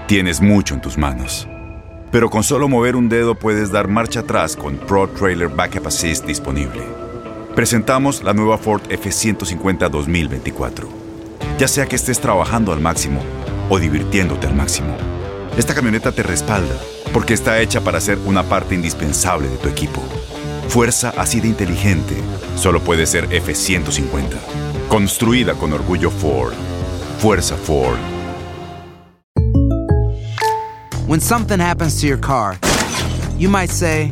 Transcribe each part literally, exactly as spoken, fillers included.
Tienes mucho en tus manos. Pero con solo mover un dedo puedes dar marcha atrás con Pro Trailer Backup Assist disponible. Presentamos la nueva Ford F ciento cincuenta dos mil veinticuatro. Ya sea que estés trabajando al máximo o divirtiéndote al máximo, esta camioneta te respalda porque está hecha para ser una parte indispensable de tu equipo. Fuerza así de inteligente solo puede ser F ciento cincuenta. Construida con orgullo Ford. Fuerza Ford. When something happens to your car, you might say,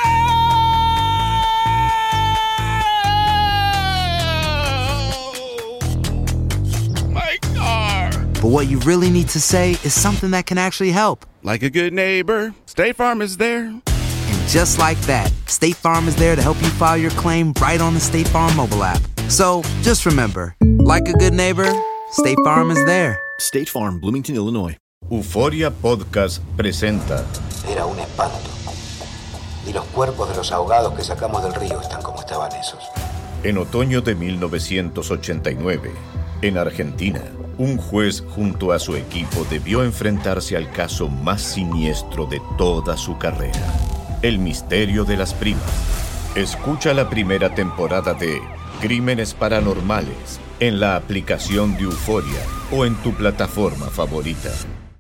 My car! but what you really need to say is something that can actually help. Like a good neighbor, State Farm is there. And just like that, State Farm is there to help you file your claim right on the State Farm mobile app. So just remember, like a good neighbor, State Farm is there. State Farm, Bloomington, Illinois. Euforia Podcast presenta. Era un espanto. Y los cuerpos de los ahogados que sacamos del río están como estaban esos. En otoño de mil novecientos ochenta y nueve, en Argentina, un juez junto a su equipo debió enfrentarse al caso más siniestro de toda su carrera: el misterio de las primas. Escucha la primera temporada de Crímenes Paranormales en la aplicación de Euforia o en tu plataforma favorita.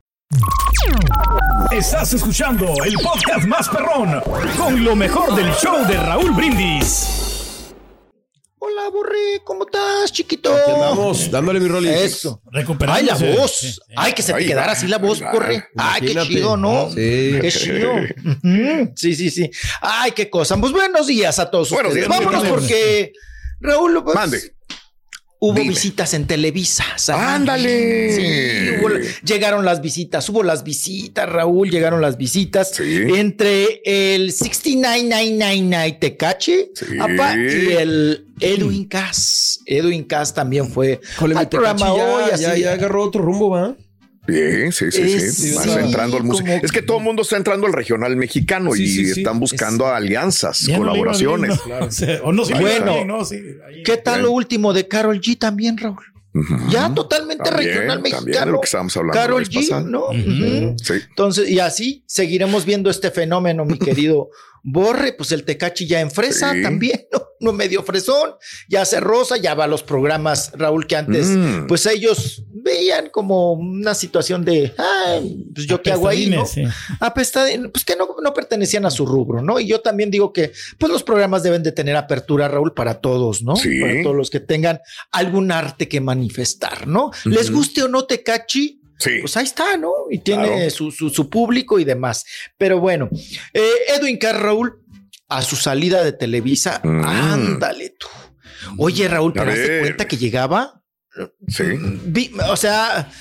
Estás escuchando el podcast más perrón con lo mejor del show de Raúl Brindis. Hola, Borre, ¿cómo estás, chiquito? Aquí andamos, dándole mi rol. Eso. Recuperando. Ay, la voz. Sí, sí. Ay, que se te Ay, quedara va, así la voz, va, Borre. Ay, qué imagínate. chido, ¿no? Sí. Qué chido. Ujú. Sí, sí, sí. Ay, qué cosa. Pues buenos días a todos Buenos ustedes. días, Vámonos buenos porque, Raúl, pues, Mande. hubo Dime. visitas en Televisa. ¿sabes? ¡Ándale! Sí, hubo- llegaron las visitas, hubo las visitas, Raúl, llegaron las visitas Sí. entre el sesenta y nueve novecientos noventa y nueve Tecachi, Sí. apa, y el Edwin Cass. Edwin Cass también fue Híjole, mi al programa Tecachi hoy. ya, así. ya, ya agarró otro rumbo, ¿va? Bien, sí, sí, Es- sí. Más sí, entrando al museo. como- Es que todo el mundo está entrando al regional mexicano Sí, y sí, sí. están buscando alianzas, Ya no le iba colaboraciones. bien, ¿no? Claro. O sea, o no, sí, le iba Bueno, bien, ¿no? Sí, ahí. ¿Qué tal lo último de Karol G también, Raúl? Ujú. Ya totalmente También, regional también mexicano. de lo que estábamos hablando la Karol vez G, pasada. ¿no? Ujú. Ujú. Sí. Entonces, y así seguiremos viendo este fenómeno, mi querido Borre. Pues el Tecachi ya en fresa Sí. también, ¿no? No medio fresón, ya se rosa, ya va a los programas, Raúl, que antes, Mm. pues ellos veían como una situación de, ay, pues yo qué hago ahí, ¿no? Apestadines, sí. Apestad- pues que no, no pertenecían a su rubro, ¿no? Y yo también digo que, pues los programas deben de tener apertura, Raúl, para todos, ¿no? Sí. Para todos los que tengan algún arte que manifestar, ¿no? Les Ujú. guste o no Tecachi, Sí. pues ahí está, ¿no? Y tiene Claro. su, su, su público y demás. Pero bueno, eh, Edwin Cass, Raúl, a su salida de Televisa, Mm. ándale tú. Oye, Raúl, A ¿pero te ver. cuenta que llegaba? Sí. Vi- o sea,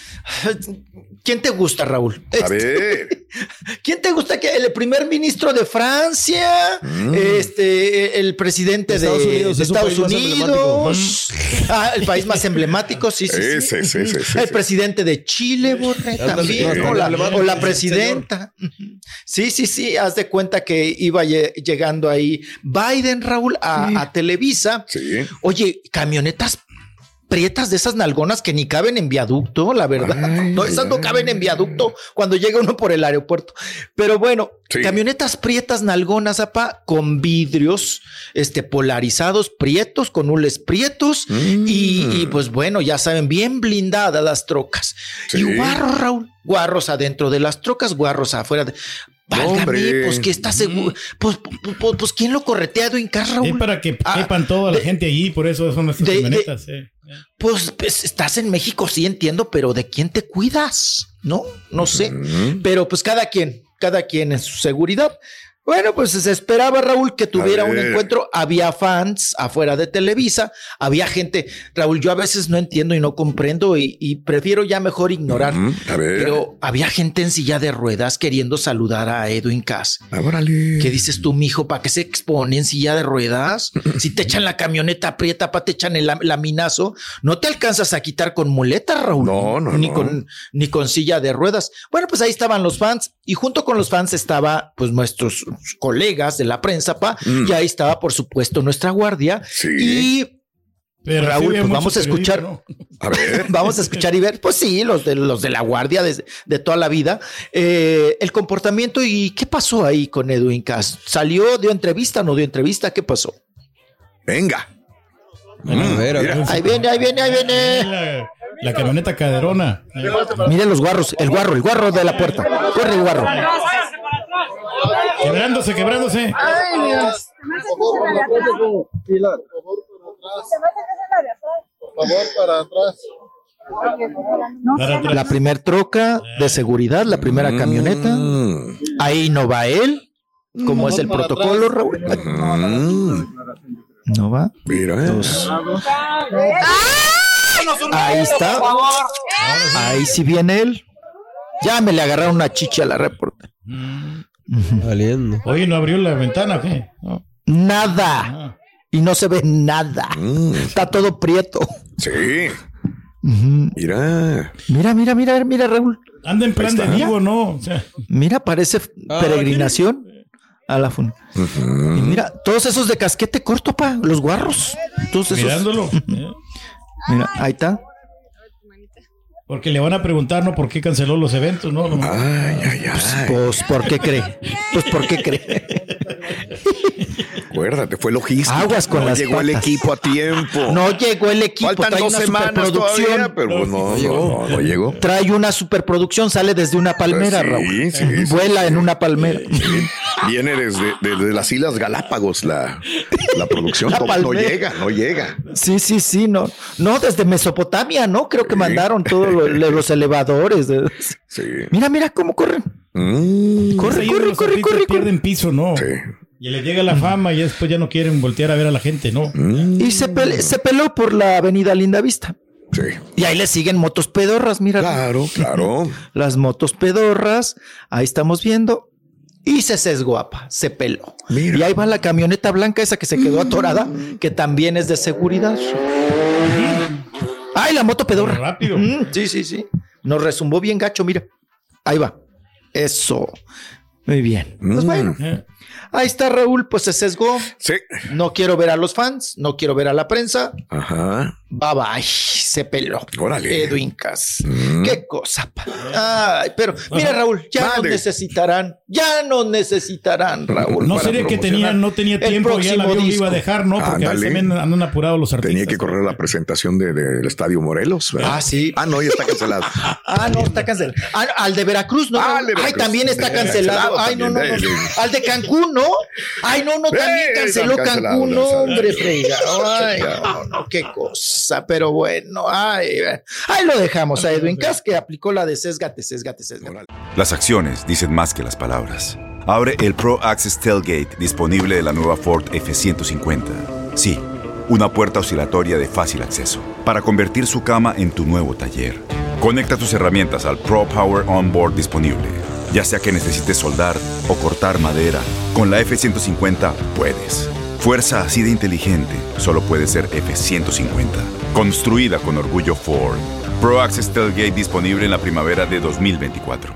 ¿quién te gusta, Raúl? A Este, ver. ¿Quién te gusta? que ¿El primer ministro de Francia? Mm. Este, el presidente de Estados Unidos, de es un Estados país más Unidos. Ah, el país más emblemático, sí, sí, sí. Sí, sí, sí, sí, sí, El sí. presidente de Chile, Borre, Ándale, también. no, O la, emblemático, o la sí, presidenta. Sí, sí, sí. Haz de cuenta que iba lle- llegando ahí Biden, Raúl, a, Sí. a Televisa. Sí. Oye, camionetas prietas de esas nalgonas que ni caben en viaducto, la verdad. Ay, no, esas no ay. caben en viaducto cuando llega uno por el aeropuerto. Pero bueno, Sí. camionetas prietas nalgonas, apa, con vidrios este, polarizados, prietos, con hules prietos. Mm. Y, y, pues bueno, ya saben, bien blindadas las trocas. Sí. Y guarros, Raúl, guarros adentro de las trocas, guarros afuera de... Válgame, Hombre. pues que está seguro. Pues, pues, pues, pues, ¿quién lo corretea, Edwin Cass, Raúl? Es para que Ah, quepan toda la de- gente allí, por eso son nuestras de- de- camionetas. sí. Pues, pues, estás en México, sí entiendo, pero ¿de quién te cuidas? No, no sé. Mm. Pero pues cada quien, cada quien en su seguridad. Bueno, pues se esperaba, Raúl, que tuviera un ver. encuentro. Había fans afuera de Televisa, había gente. Raúl, yo a veces no entiendo y no comprendo y, y prefiero ya mejor ignorar. Ujú. A ver. Pero había gente en silla de ruedas queriendo saludar a Edwin Cass. Ah, órale. ¿Qué dices tú, mijo? ¿Para qué se expone en silla de ruedas? Si te echan la camioneta aprieta, pa, te echan el lam- laminazo, no te alcanzas a quitar con muleta, Raúl. No, no, Ni no. con, ni con silla de ruedas. Bueno, pues ahí estaban los fans y junto con los fans estaba, pues, nuestros colegas de la prensa, pa, Mm. y ahí estaba, por supuesto, nuestra guardia. Sí. Y Pero Raúl, sí pues vamos a escuchar. ¿no? A ver. Vamos a escuchar y ver, pues sí, los de los de la guardia de, de toda la vida, eh, el comportamiento y qué pasó ahí con Edwin Cass. ¿Salió, dio entrevista, no dio entrevista? ¿Qué pasó? Venga. A ver, a ver. Ahí viene, ahí viene, ahí viene. La, la camioneta caderona. Miren los guarros, el guarro, el guarro de la puerta. Corre el guarro. Quebrándose, quebrándose. Ay, Dios. Pilar, por favor, para atrás. Para atrás. La primer troca de seguridad, la primera camioneta. Ahí no va él, como es el protocolo, Raúl. No va. Mira. Dos. Ahí está. Ahí sí viene él. Ya me le agarraron una chicha a la reporte. Valiendo. Oye, ¿no abrió la ventana o qué? No. Nada. Y no se ve nada. Mm. Está todo prieto. Sí. Ujú. Mira. Mira, mira, mira, mira, Raúl. Anda en plan de vivo, ¿no? O sea, Mira, parece Ah, peregrinación a la fun. Ujú. Y mira, todos esos de casquete corto, pa, los guarros. Todos esos. mirándolo. ¿eh? Mira, ahí está. Porque le van a preguntar, ¿no? ¿Por qué canceló los eventos, no? No. Ay, ay, ay. Pues, ¿por qué cree? Pues, ¿por qué cree? Acuérdate, fue logística. Aguas con no las llegó el patas. equipo a tiempo. No llegó el equipo. Faltan trae dos una semanas superproducción. todavía, pero pues no, no, no, no llegó. Trae una superproducción, sale desde una palmera, Pues sí, Raúl. sí, sí, Vuela sí. en una palmera. Viene desde, desde las Islas Galápagos la, la producción. La No, no palmera. llega, no llega. Sí, sí, sí, no. No, desde Mesopotamia, ¿no? Creo que mandaron todos lo- lo- los elevadores. de- Sí. Mira, mira cómo corren. Mm, Corre, Ahí corre, los corre, artistas corre, corre. pierden piso, ¿no? sí. Y le llega la fama y después ya no quieren voltear a ver a la gente, ¿no? Mm, Y se, pele- se peló por la avenida Linda Vista. sí. Y ahí le siguen motos pedorras, mira. Claro, claro. Las motos pedorras, ahí estamos viendo. Y se sesgó, apa, se peló. Mira. Y ahí va la camioneta blanca esa que se quedó atorada, que también es de seguridad. Ay, la moto pedorra. Rápido. Mm, sí, sí, sí. Nos resumbó bien gacho, mira. Ahí va. Eso. Muy bien. Pues Mm. bueno, ¿Eh? ahí está Raúl, pues se sesgó. Sí. No quiero ver a los fans, no quiero ver a la prensa. Ajá. Bye bye, se peló. Órale. Edwin Cass. Mm. Qué cosa. pa. Ay, pero mira, Raúl, ya nos Mande. necesitarán, ya nos necesitarán, Raúl. No para sería que promocionar tenía, no tenía el tiempo, ya el próximo avión lo disco. iba a dejar, ¿no? Porque a veces Ándale. también andan apurados los artistas. Tenía que correr la presentación de- del Estadio Morelos, ¿verdad? Ah, sí. Ah, no, ya está cancelado. Ah, no, está cancelado. Ah, al de Veracruz, ¿no? Ah, Raúl? al de Ay, Veracruz. también está cancelado. Cancelado Ay, no, no, también, no. de- de- Al de Cancún, ¿no? Ay, no, no, también Eh, canceló están cancelados, Cancún, no, ya saben. hombre, frega. Ay, no, no, qué cosa. Pero bueno, ay, ahí lo dejamos a Edwin Cass, que aplicó la de sesgate, sesgate, sesgate. Las acciones dicen más que las palabras. Abre el Pro Access Tailgate disponible de la nueva Ford F ciento cincuenta. Sí, una puerta oscilatoria de fácil acceso para convertir su cama en tu nuevo taller. Conecta tus herramientas al Pro Power Onboard disponible. Ya sea que necesites soldar o cortar madera, con la F ciento cincuenta puedes. Fuerza así de inteligente solo puede ser F ciento cincuenta. Construida con orgullo Ford. Pro Access Tailgate disponible en la primavera de dos mil veinticuatro.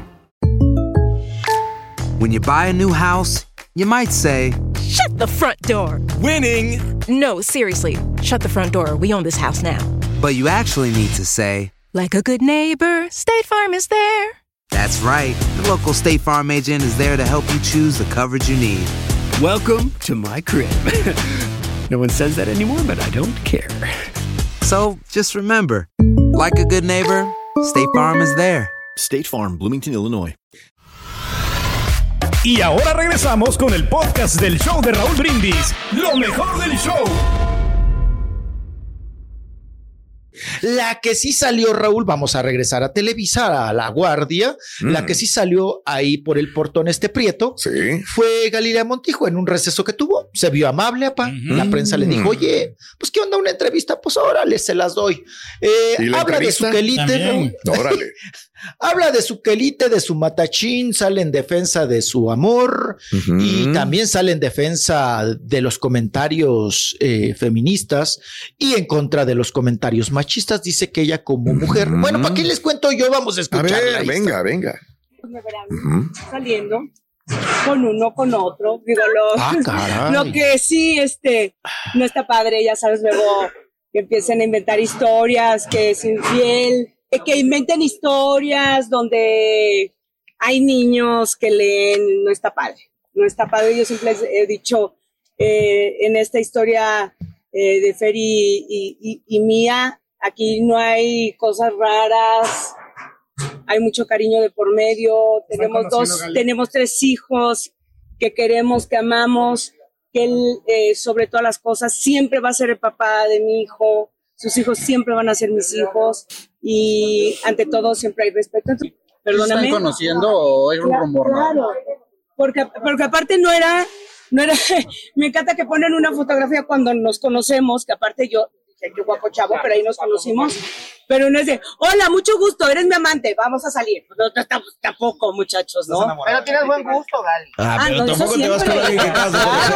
When you buy a new house, you might say, Shut the front door. Winning. No, seriously. Shut the front door. We own this house now. but you actually need to say, Like a good neighbor, State Farm is there. that's right. The local State Farm agent is there to help you choose the coverage you need. Welcome to my crib. No one says that anymore, but I don't care. So just remember, like a good neighbor, State Farm is there. State Farm, Bloomington, Illinois. Y ahora regresamos con el podcast del show de Raúl Brindis. Lo mejor del show. La que sí salió, Raúl, vamos a regresar a Televisa, a La Guardia. Mm. La que sí salió ahí por el portón este prieto Sí. fue Galilea Montijo en un receso que tuvo. Se vio amable, apa. La prensa le dijo, oye, pues ¿qué onda una entrevista? Pues órale, se las doy. Eh, ¿Y la habla de su entrevista? quelite, También. Raúl. Órale. Habla de su quelite, de su matachín, sale en defensa de su amor Ujú. y también sale en defensa de los comentarios eh, feministas y en contra de los comentarios machistas. Dice que ella como mujer, Ujú. bueno, ¿para qué les cuento yo? Vamos a A escucharla. ver, Ahí venga, está. venga. Me verán Ujú. saliendo con uno, con otro. Digo, lo, Ah, caray. lo que sí, este, no está padre, ya sabes, luego que empiecen a inventar historias, que es infiel, que inventen historias donde hay niños que leen, no está padre, no está padre. Yo siempre les he dicho, eh, en esta historia eh, de Fer y, y, y mía, aquí no hay cosas raras, hay mucho cariño de por medio, tenemos dos, Gali. tenemos tres hijos que queremos, que amamos, que él, eh, sobre todas las cosas, siempre va a ser el papá de mi hijo, sus hijos siempre van a ser mis hijos, y ante todo siempre hay respeto. Entonces, perdóname. ¿Están conociendo o es un rumor? Claro, porque, porque aparte no era, no era, me encanta que ponen una fotografía cuando nos conocemos, que aparte yo, qué guapo chavo, pero ahí nos conocimos, pero no es de, hola, mucho gusto, eres mi amante, vamos a salir. No, no, tampoco, muchachos, ¿no? Pero tienes buen gusto, Gali. Ah, ah pero no, tampoco te vas con alguien que casa.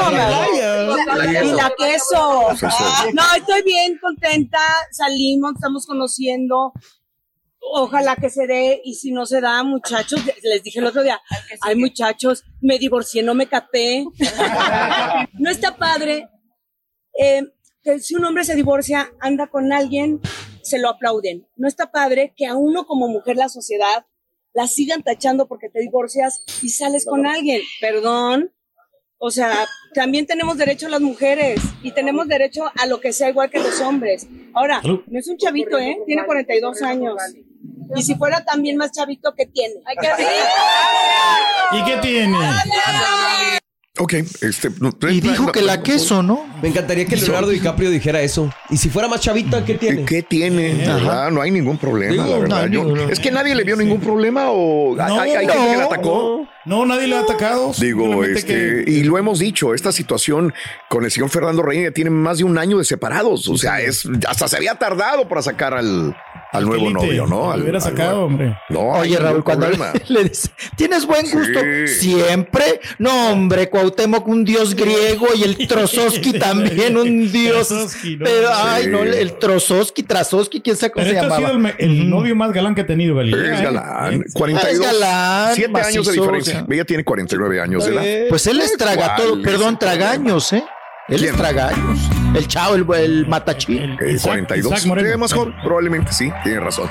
Y la queso. No, estoy bien contenta, salimos, estamos conociendo. Ojalá que se dé, y si no se da, muchachos, les dije el otro día, ay, muchachos, me divorcié, no me capé. No está padre. Eh, que si un hombre se divorcia, anda con alguien, se lo aplauden. No está padre que a uno como mujer, la sociedad, la sigan tachando porque te divorcias y sales con alguien. Perdón. O sea, también tenemos derecho las mujeres y tenemos derecho a lo que sea igual que los hombres. Ahora, no es un chavito, ¿eh? Tiene cuarenta y dos años. Y si fuera también más chavito, ¿qué tiene? Hay que ¿Y qué tiene? Ok, este... Y dijo que la queso, ¿no? Me encantaría que Leonardo DiCaprio dijera eso. Y si fuera más chavita, ¿qué tiene? ¿Qué tiene? ¿Verdad? No hay ningún problema, Digo, la verdad. no, Yo, no, no. es que nadie le vio ningún problema o No, hay, hay no, gente que le atacó. No, nadie le ha atacado. Digo, este, que... y lo hemos dicho, esta situación con el señor Fernando Reina tiene más de un año de separados. O sea, es hasta se había tardado para sacar al, al nuevo novio, ¿no? Lo hubiera al, sacado, al, hombre. No, oye, Raúl, cuando le, le dice, ¿tienes buen gusto? Sí. Siempre. No, hombre, Cuauhtémoc, un dios griego, y el Trozoski también, un dios. Trozowski, ¿no? Pero, ay, Sí. no, el Trozoski, Trazoski, quién sabe cómo Pero se este ha llamaba. sido el, el novio más galán que ha tenido Galilea. Es ¿eh? galán, ¿Eh? cuarenta y dos, Es galán, siete años de macizo, diferencia. o sea. Ella tiene cuarenta y nueve años de edad. Pues él es traga todo, ¿Cuál perdón, es? tragaños, ¿eh? Él ¿Quién? es tragaños. El chavo, el, el matachín. Eh, Isaac- cuarenta y dos. Isaac Moreno. Eh, más joven, probablemente sí, tiene razón.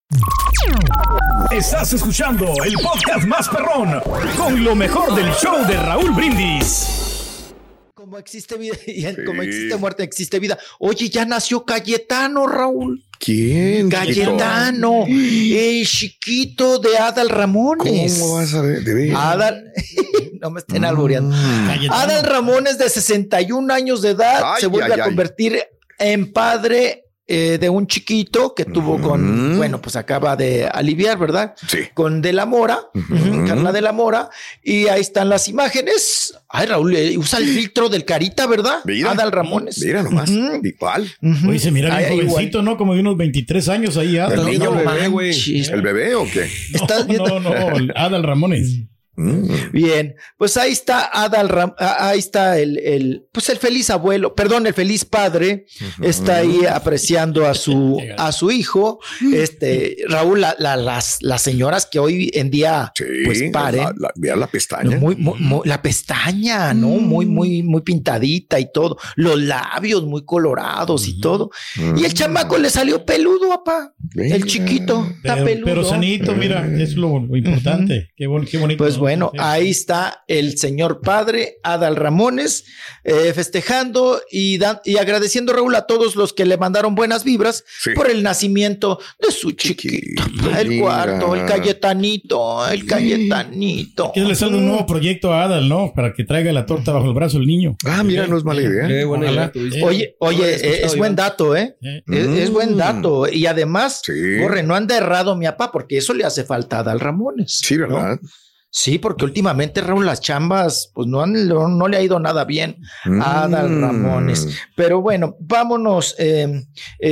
Estás escuchando el podcast más perrón con lo mejor del show de Raúl Brindis. Como existe vida y en- como existe muerte, existe vida. Oye, ya nació Cayetano, Raúl. ¿Quién? Cayetano, el chiquito de Adal Ramones. ¿Cómo vas a ver? De ver. Adal, no me estén albureando. Cayetano. Adal Ramones, de sesenta y un años de edad, Ay, se vuelve ay, a ay. convertir en padre eh, de un chiquito que tuvo con, Mm. bueno, pues acaba de aliviar, ¿verdad? Sí. Con De la Mora, Ujú. Carla De la Mora, y ahí están las imágenes. Ay, Raúl, eh, usa el filtro del Carita, ¿verdad? Mira. Adal Ramones. Mira nomás. Ujú. Igual. Ujú. Oye, se mira Ay, bien igual. jovencito, ¿no? Como de unos veintitrés años ahí. El Adal. niño no, bebé, güey. manches. ¿El bebé o qué? ¿Estás viendo? no, no, Adal Ramones. Mm. Bien, pues ahí está Adal Ram, ah, ahí está el, el, pues el feliz abuelo, perdón, el feliz padre, está ahí apreciando a su, a su hijo, este, Raúl, la, la- las, las señoras que hoy en día, Sí, pues paren, la, la- vea la pestaña. muy, muy- muy- la pestaña, ¿no? Muy, muy, muy pintadita y todo, los labios muy colorados y todo, y el chamaco le salió peludo, papá, Venga. el chiquito, está Pero, peludo. pero sanito, mira, es lo, lo importante. Qué, bon- qué bonito. Pues ¿no? bueno, Sí. ahí está el señor padre Adal Ramones eh, festejando y, dan- y agradeciendo, Raúl, a todos los que le mandaron buenas vibras Sí. por el nacimiento de su chiquito. El mira. cuarto, el Cayetanito, el Cayetanito. Que le salga un nuevo proyecto a Adal, ¿no? Para que traiga la torta bajo el brazo el niño. Ah, mira, no es mala idea. Qué buena Ojalá. idea tuviste. Eh, Oye, No lo oye, había eh, escuchado es yo. buen dato, ¿eh? Eh. Es, es buen Mm. dato. Y además, Sí. corre, no anda errado mi papá, porque eso le hace falta a Adal Ramones. Sí, ¿verdad? Sí, porque últimamente, Raúl, las chambas, pues no, han- no, no le ha ido nada bien a Adal Mm. Ramones. Pero bueno, vámonos eh,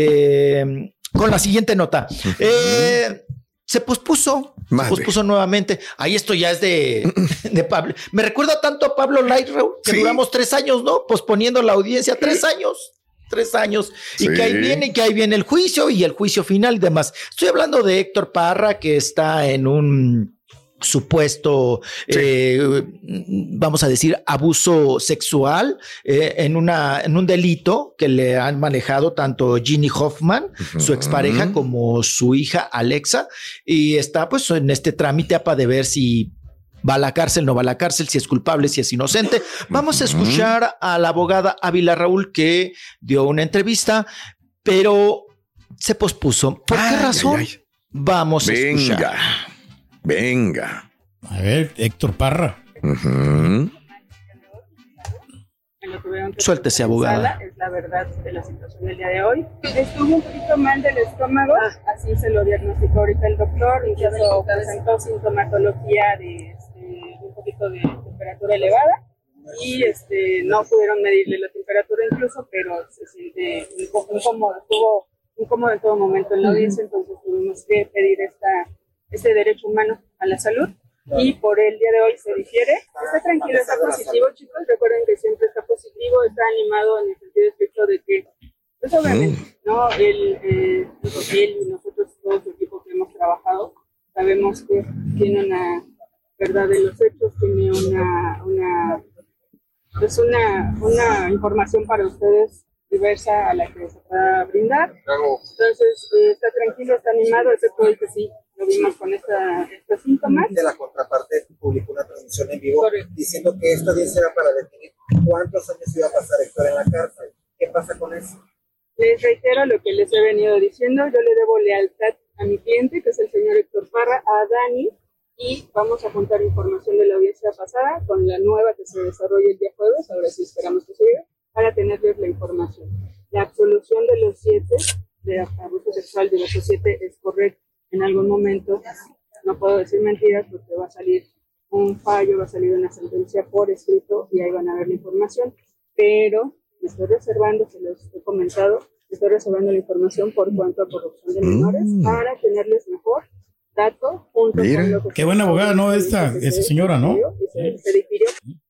eh, con la siguiente nota. Eh, se pospuso, se Madre. pospuso nuevamente. Ahí esto ya es de, de Pablo. Me recuerda tanto a Pablo Light, Raúl, que Sí. duramos tres años, ¿no? Posponiendo la audiencia, tres años. Tres años. Y Sí. que ahí viene, y que ahí viene el juicio y el juicio final y demás. Estoy hablando de Héctor Parra, que está en un supuesto, sí. eh, vamos a decir, abuso sexual eh, en, una, en un delito que le han manejado tanto Ginny Hoffman, uh-huh. su expareja, como su hija Alexa, y está pues en este trámite para de ver si va a la cárcel, no va a la cárcel, si es culpable, si es inocente. Vamos uh-huh. a escuchar a la abogada Ávila, Raúl, que dio una entrevista, pero se pospuso. ¿Por ay, qué razón? Ay, ay. Vamos a Venga. escuchar. Venga. A ver, Héctor Parra. Uh-huh. Suéltese, abogada. Es la verdad de la situación del día de hoy. Estuvo un poquito mal del estómago, así se lo diagnosticó ahorita el doctor, incluso presentó sintomatología de este, un poquito de temperatura elevada y este, no pudieron medirle la temperatura incluso, pero se siente un poco incómodo, estuvo incómodo en todo momento en la audiencia, entonces tuvimos que pedir esta, este derecho humano a la salud. Y por el día de hoy se difiere. Está tranquilo, está positivo, chicos. Recuerden que siempre está positivo, está animado en el sentido estricto de que, pues obviamente, mm. ¿no? Él, eh, él y nosotros, todo su equipo que hemos trabajado, sabemos que tiene una verdad de los hechos, tiene una, una, pues una, una información para ustedes diversa a la que se pueda brindar. Entonces, eh, está tranquilo, está animado, excepto hoy que sí. Lo vimos con esta, estos síntomas. De la contraparte publicó una transmisión en vivo Correcto. diciendo que esta audiencia era para definir cuántos años iba a pasar Héctor en la cárcel. ¿Qué pasa con eso? Les reitero lo que les he venido diciendo. Yo le debo lealtad a mi cliente, que es el señor Héctor Parra, a Dani, y vamos a juntar información de la audiencia pasada con la nueva que se desarrolla el día jueves, ahora sí esperamos que se llegue, para tenerles la información. La absolución de los siete, de abuso sexual de los siete, es correcta. En algún momento, no puedo decir mentiras porque va a salir un fallo, va a salir una sentencia por escrito y ahí van a ver la información, pero me estoy reservando, se los he comentado, me estoy reservando la información por cuanto a corrupción de menores mm. para tenerles mejor dato junto Mira. con lo que... Qué buena abogada, ¿no? Esta, esa señora, ¿no? Se, se difirió.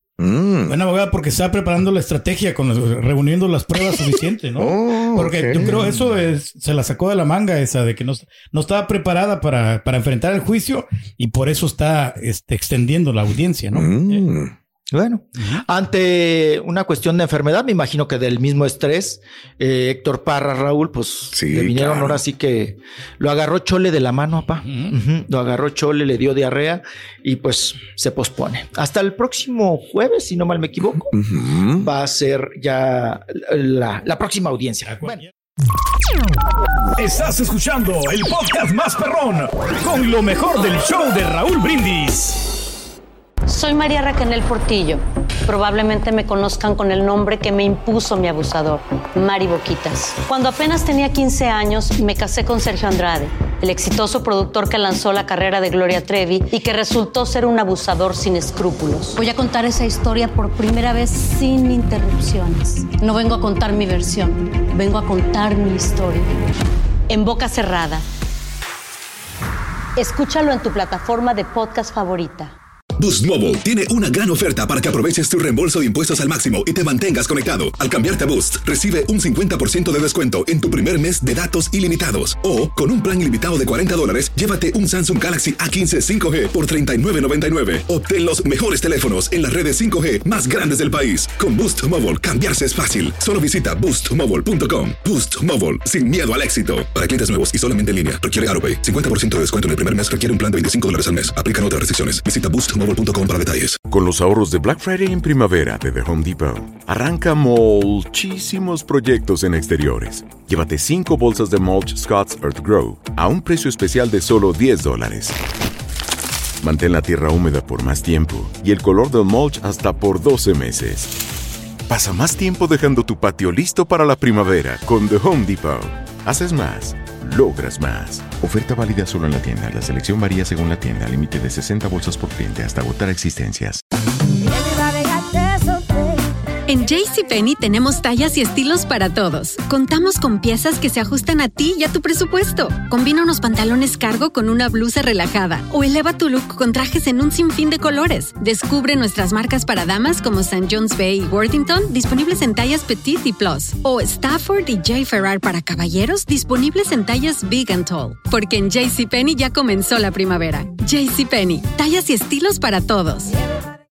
Mm. Buena abogada porque está preparando la estrategia, con los, reuniendo las pruebas suficientes, ¿no? Oh, porque okay. yo creo eso es, se la sacó de la manga esa, de que no, no estaba preparada para, para enfrentar el juicio y por eso está este, extendiendo la audiencia, ¿no? Mm. Eh. Bueno, uh-huh. ante una cuestión de enfermedad, me imagino que del mismo estrés, eh, Héctor Parra, Raúl, pues sí, le vinieron claro. ahora sí que lo agarró Chole de la mano, papá. Uh-huh. Uh-huh. Lo agarró Chole, le dio diarrea y pues se pospone. Hasta el próximo jueves, si no mal me equivoco, uh-huh. va a ser ya la, la próxima audiencia. Bueno. Estás escuchando el podcast más perrón con lo mejor del show de Raúl Brindis. Soy María Raquel Portillo. Probablemente me conozcan con el nombre que me impuso mi abusador, Mari Boquitas. Cuando apenas tenía quince años, me casé con Sergio Andrade, el exitoso productor que lanzó la carrera de Gloria Trevi y que resultó ser un abusador sin escrúpulos. Voy a contar esa historia por primera vez sin interrupciones. No vengo a contar mi versión, vengo a contar mi historia. En boca cerrada. Escúchalo en tu plataforma de podcast favorita. Boost Mobile tiene una gran oferta para que aproveches tu reembolso de impuestos al máximo y te mantengas conectado. Al cambiarte a Boost, recibe un cincuenta por ciento de descuento en tu primer mes de datos ilimitados. O, con un plan ilimitado de cuarenta dólares, llévate un Samsung Galaxy A quince cinco G por treinta y nueve noventa y nueve. Obtén los mejores teléfonos en las redes cinco G más grandes del país. Con Boost Mobile, cambiarse es fácil. Solo visita boost mobile punto com. Boost Mobile, sin miedo al éxito. Para clientes nuevos y solamente en línea, requiere AutoPay. cincuenta por ciento de descuento en el primer mes, requiere un plan de veinticinco dólares al mes. Aplican otras restricciones. Visita boost mobile punto com para detalles. Con los ahorros de Black Friday en primavera de The Home Depot, arranca muchísimos proyectos en exteriores. Llévate cinco bolsas de mulch Scott's Earth Grow a un precio especial de solo diez dólares. Mantén la tierra húmeda por más tiempo y el color del mulch hasta por doce meses. Pasa más tiempo dejando tu patio listo para la primavera con The Home Depot. Haces más, logras más. Oferta válida solo en la tienda. La selección varía según la tienda. Límite de sesenta bolsas por cliente hasta agotar existencias. En JCPenney tenemos tallas y estilos para todos. Contamos con piezas que se ajustan a ti y a tu presupuesto. Combina unos pantalones cargo con una blusa relajada o eleva tu look con trajes en un sinfín de colores. Descubre nuestras marcas para damas como Saint John's Bay y Worthington, disponibles en tallas Petite y Plus. O Stafford y J. Ferrar para caballeros, disponibles en tallas Big and Tall. Porque en JCPenney ya comenzó la primavera. JCPenney, tallas y estilos para todos.